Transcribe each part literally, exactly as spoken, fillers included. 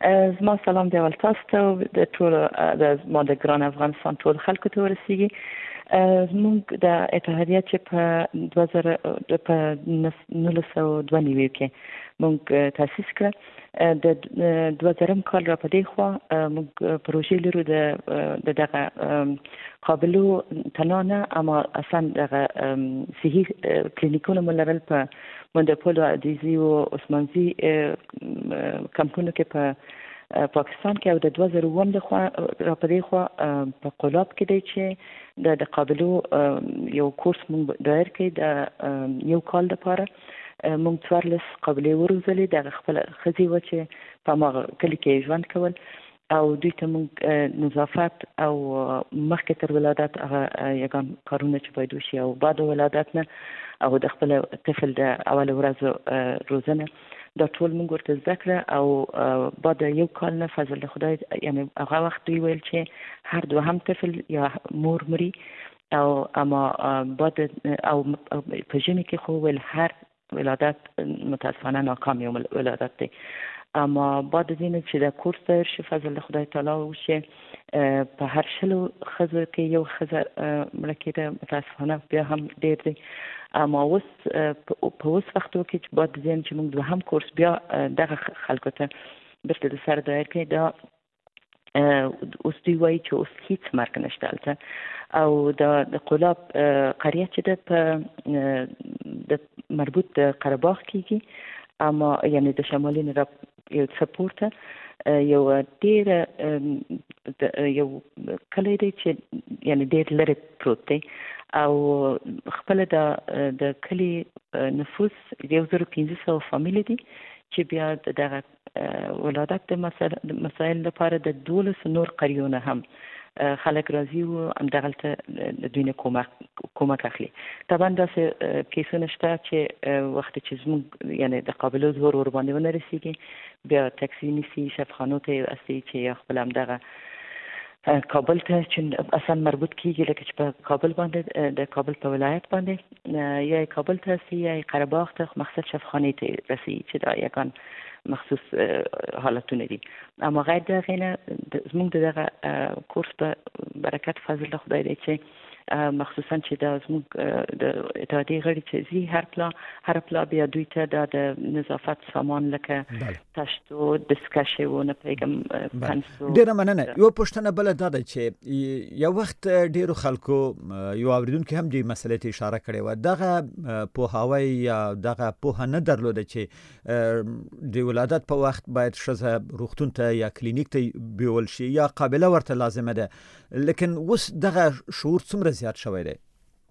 زما سلام دی ول تاسو ته د ټول د ما د ګران افغانستان ټول خلکو ته ورسیږي. زموږ د اتحادیه چې په دوه زره په نولس سوه دوه نوي کې موږ تاسیس کړه. د دوه زرم کال را په دې خوا موږ پروژې لرو د دغه قابلو تنها نه اما اصلا دغه صحي کلینیکونه مو لرل په مندپول او عزیزي او عثمانزي کمپونو کې په پاکستان کې او د دوه زره اووم د خوا را په دې خوا په قلاب کې دی چې د د قابلو یو کورس مونږ دایر کړی د یو کال لپاره. مونږ څوارلس قابلې وروزلې د خپل ښځې وه چې په هماغه کلي کې ژوند کول او دوی ته مونږ نظافت او مخکې تر ولادت هغه یګان کارونه چې باید وشي او بعد ولادت نه او د خپل طفل د اول ورځو روزنه دا ټول موږ ورته زده کړه او بعد یو کال نه فضل خدای یعنی هغه وخت دوی ویل چې هر دوهم طفل یا مور مري او اما بعد او په ژمي کې خو ویل هر ولادت متاسفانه ناکام یو ولادت دی. اما بعد از این چې د کورس دایر شي فضل خدای تعالی وشي په هر شلو ښځو کې یو ښځه مړه کېده متاسفانه بیا هم ډېر دی. اما اوس په اوس وختو کې چې بعد از این چې موږ دوهم کورس بیا دغه خلکو ته بیرته د سر دایر کړی دا اوس دوی وایي چې اوس هیڅ مرګ نشته هلته او د قلاب قریه چې ده په د مربوط د قره باغ کېږي اما یعنی د شمالي نراب یو څه پورته یو ډېر یو کلی دی چې یعنی ډېر لرې پروت دی او خپل د د کلی نفوس یو زر پنځه سوه فامیلې دي چې بیا دغه ولادت د مسایل لپاره د دولس نور قریو نه هم خلک راځي او همدغلته د دوی نه کومک اخلي. طبعا داسې کیسونه شته چې وخت چې زموږ یعنی د قابلو ظهور ورباندې ونه رسېږي بیا ټکسي نیسي شفخانو ته اصلي چې خپل همدغه کابل ته چې اصلا مربوط کیږي لکه چې په کابل باندې د کابل په ولایت باندې یا کابل ته رسي یا قره باغ ته مقصد شفخانې ته رسي چې دا یکان مخصوص حالتونه دي. اما غیر دغه نه زموږ دغه کورس په برکت فضل خدای دی چې مخصوصا چې دا زموږ د اتحادیې غړي چې زی هر پلا هر پلا بیا دوی ته د نظافت سامان لکه تشتو دسکشه و نه پیغام پنسو. ډیره مننه. یو پوښتنه بل دا ده چې یو وخت ډیرو خلکو یو اوریدونکو هم دې مسلې ته اشاره کړې و دغه پوهاوی یا دغه پوهه نه درلوده چې د ولادت په وخت باید ښځه روغتون ته یا کلینیک ته بیول شي یا قابله ورته لازمه ده لیکن اوس دغه شعور څومره زیات شوی دی؟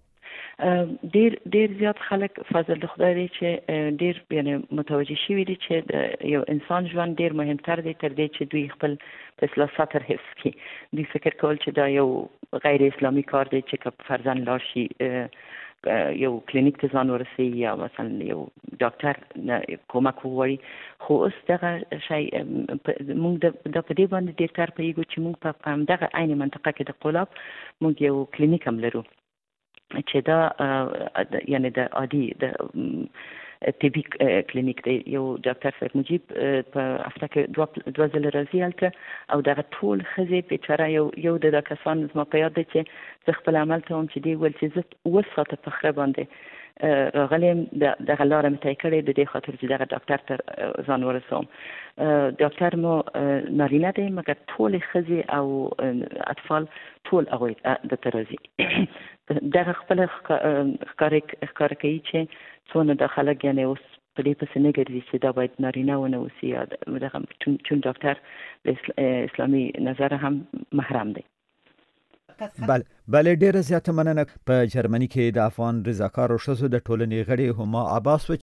ډیر ډیر زیات خلک فضل خدای دی چې ډیر یعنی متوجه شوي دي چې یو انسان ژوند ډیر مهمتر دی تر دې چې دوی خپل په اصطلاح سطر حفظ کړي. دوی فکر کول چې دا یو غیر اسلامي کار دی چې که فرضاً لاړ شي یو کلینیک ته ځان ورسي یا مثلا یو ډاکټر کومک وغواړي خو اوس دغه شی موږ د په دې باندې ډېر کار پوهېږو چې موږ په همدغه عین منطقه کې د قلاب موږ یو کلینیک هم لرو چې دا یعنی د عادي د طبي کلینیک دی. یو ډاکټر صاحب مجیب په هفته کې دوه دوه ځله راځي هلته او دغه ټول ښځې بیچاره یو یو د دا کسان زما په یاد دی چې زه خپل عمل ته وم چې دی ویل چې زه اووه ساعته په خره باندې راغلی یم دغه لاره مې طی کړې د دې خاطر چې دغه ډاکټر ته ځان ورسوم. ډاکټر مو نارینه دی مګر ټولې ښځې او اطفال ټول هغوی دلته راځي. دغه خپله ښکاره کوي چې څونه د خلک یعنې اوس په دې پسې نه ګرځي چې دا باید نارینه ونه اوسي یا دغه چون ډاکټر د اسلامي نظره هم محرم دی. بله بله ډیره زیاته مننه. په جرمني کې د افغان رضاکارو ښځو د ټولنې غړي هما عباس